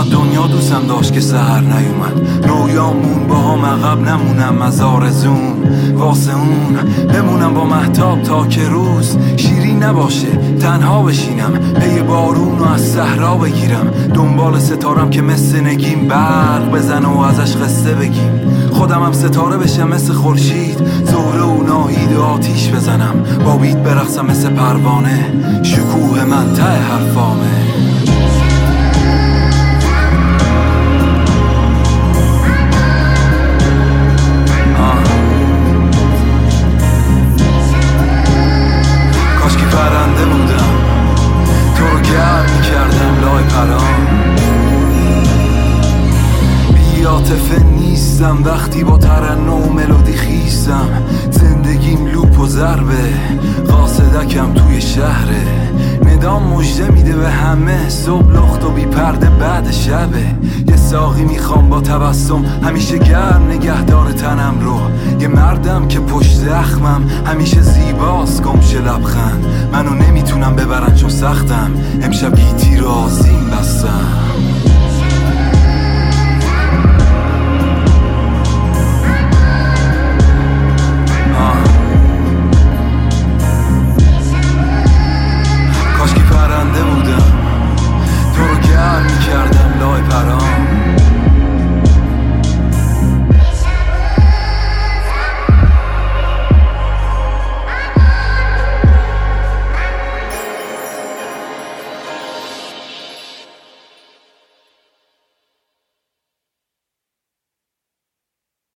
چقدر دنیا دوستم داشت که سحر نیومد، رویامون با هم عقب نمونم از آرزون، واسه اون بمونم با مهتاب تا که روز شیرین نباشه، تنها بشینم پی بارون و از صحرا بگیرم، دنبال ستارم که مثل نگیم برق بزنه و ازش قصه بگیم، خودم هم ستاره بشم مثل خورشید، زهره و ناهید و آتیش بزنم، با بیت برقصم مثل پروانه، شکوه من ته حرفامه. پرنده بودم تو رو گرم میکردم لای پرام، بی‌عاطفه نیستم وقتی با ترنم و ملودی خیسم، زندگیم لوپ و ضربه، قاصدکم توی شهره، ندام مژده میده به همه، صبح لخت و بی پرده بعد شبه، یه ساقی میخوام با تبسم همیشه گرم نگهدار تنم رو، یه مردم که پشت زخمم همیشه زیباست گمشه لبخند، منو نمیتونم ببرن چون سختم، امشب گیتی رو آزین بستم.